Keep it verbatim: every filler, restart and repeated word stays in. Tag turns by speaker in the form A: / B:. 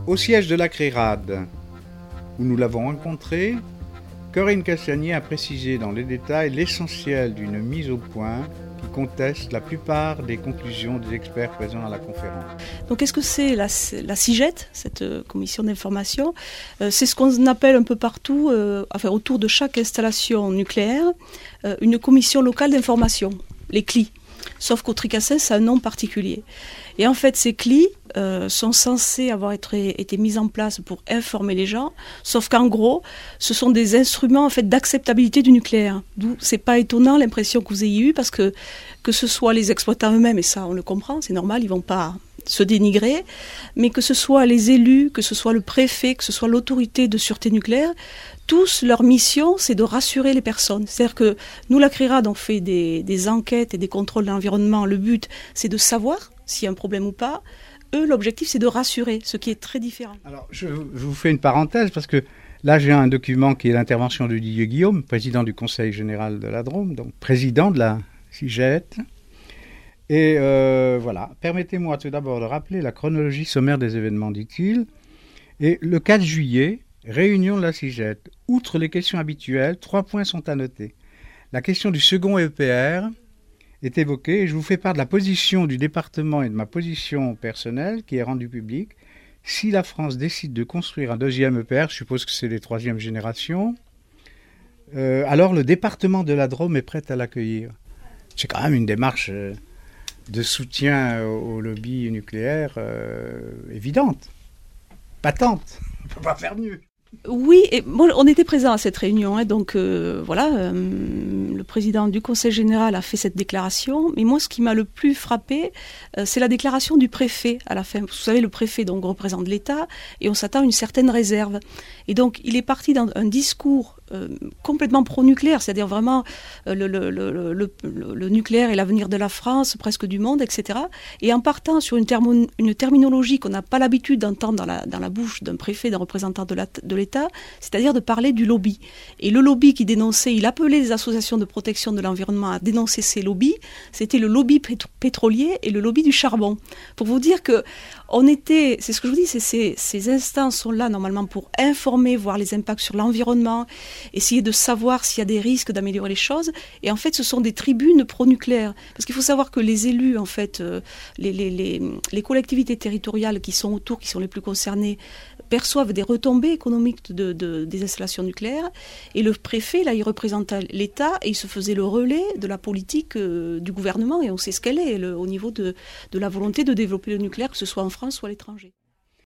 A: Au siège de la CRERAD, où nous l'avons rencontré, Corinne Castagnier a précisé dans les détails l'essentiel d'une mise au point qui conteste la plupart des conclusions des experts présents à la conférence.
B: Donc qu'est-ce que c'est la, la CIGET, cette euh, commission d'information euh, C'est ce qu'on appelle un peu partout, euh, enfin, autour de chaque installation nucléaire, euh, une commission locale d'information, les C L I. Sauf qu'au Tricassin, c'est un nom particulier. Et en fait, ces C L I euh, sont censés avoir été, été mis en place pour informer les gens, sauf qu'en gros, ce sont des instruments en fait, d'acceptabilité du nucléaire. D'où c'est pas étonnant l'impression que vous ayez eue, parce que que ce soit les exploitants eux-mêmes, et ça on le comprend, c'est normal, ils vont pas se dénigrer, mais que ce soit les élus, que ce soit le préfet, que ce soit l'autorité de sûreté nucléaire, tous, leur mission, c'est de rassurer les personnes. C'est-à-dire que nous, la CRERAD, on fait des, des enquêtes et des contrôles de l'environnement. Le but, c'est de savoir s'il y a un problème ou pas. Eux, l'objectif, c'est de rassurer, ce qui est très différent.
A: Alors, je, je vous fais une parenthèse, parce que là, j'ai un document qui est l'intervention de Didier Guillaume, président du Conseil général de la Drôme, donc président de la CIGET. Et euh, voilà, permettez-moi tout d'abord de rappeler la chronologie sommaire des événements, dit-il. Et le quatre juillet, réunion de la CIGET. Outre les questions habituelles, trois points sont à noter. La question du second E P R est évoquée et je vous fais part de la position du département et de ma position personnelle qui est rendue publique. Si la France décide de construire un deuxième E P R, je suppose que c'est les troisième générations, euh, alors le département de la Drôme est prêt à l'accueillir. C'est quand même une démarche euh, de soutien au lobby nucléaire euh, évidente, patente. On ne peut pas faire mieux.
B: Oui, et bon, on était présents à cette réunion, hein, donc euh, voilà, euh, le président du Conseil général a fait cette déclaration, mais moi ce qui m'a le plus frappé, euh, c'est la déclaration du préfet à la fin. Vous savez, le préfet donc représente l'État et on s'attend à une certaine réserve. Et donc il est parti dans un discours euh, complètement pro-nucléaire, c'est-à-dire vraiment euh, le, le, le, le, le, le nucléaire est l'avenir de la France, presque du monde, et cetera. Et en partant sur une, termo, une terminologie qu'on n'a pas l'habitude d'entendre dans la, dans la bouche d'un préfet, d'un représentant de, la, de l'État, c'est-à-dire de parler du lobby. Et le lobby qui dénonçait, il appelait les associations de protection de l'environnement à dénoncer ces lobbies, c'était le lobby pétro- pétrolier et le lobby du charbon. Pour vous dire que on était, c'est ce que je vous dis, c'est ces, ces instances sont là normalement pour informer, voir les impacts sur l'environnement, essayer de savoir s'il y a des risques d'améliorer les choses. Et en fait, ce sont des tribunes pro-nucléaires. Parce qu'il faut savoir que les élus, en fait, euh, les, les, les, les collectivités territoriales qui sont autour, qui sont les plus concernées, perçoivent des retombées économiques de, de, des installations nucléaires. Et le préfet, là, il représentait l'État et il se faisait le relais de la politique euh, du gouvernement. Et on sait ce qu'elle est le, au niveau de, de la volonté de développer le nucléaire, que ce soit en France ou à l'étranger.